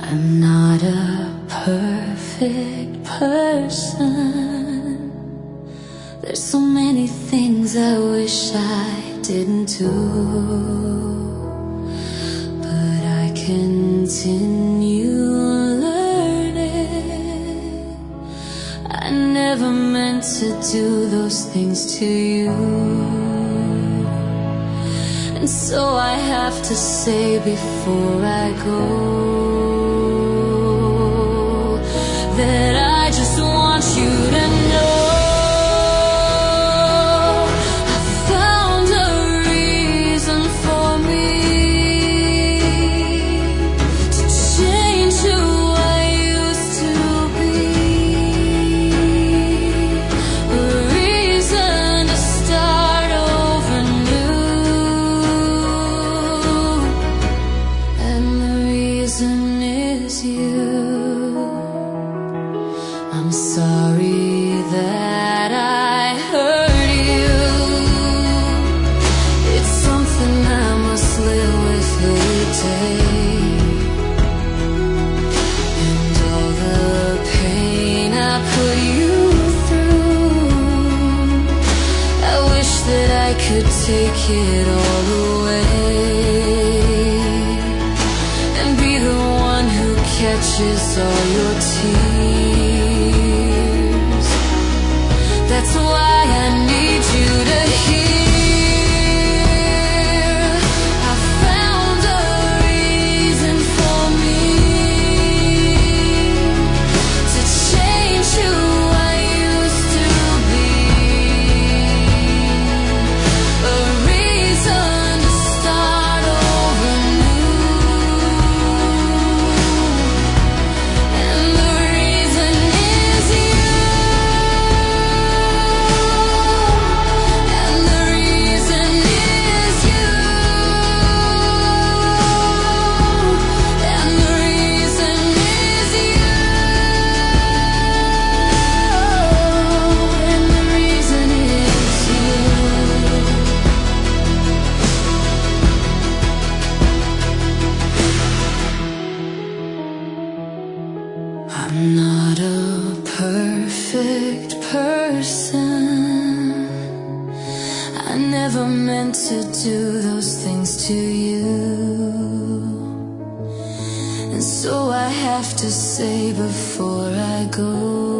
I'm not a perfect person. There's so many things I wish I didn't do, but I continue learning. I never meant to do those things to you, and so I have to say before I go that I just want you to know I found a reason for me to change who I used to be, a reason to start over new, and the reason is you. I'm sorry that I hurt you. It's something I must live with every day, and all the pain I put you through, I wish that I could take it all away and be the one who catches all your tears. That's why I need you to hear I found a reason for me to change who I used to be, a reason to start over new, and the reason is you. I'm not a perfect person. I never meant to do those things to you, and so I have to say before I go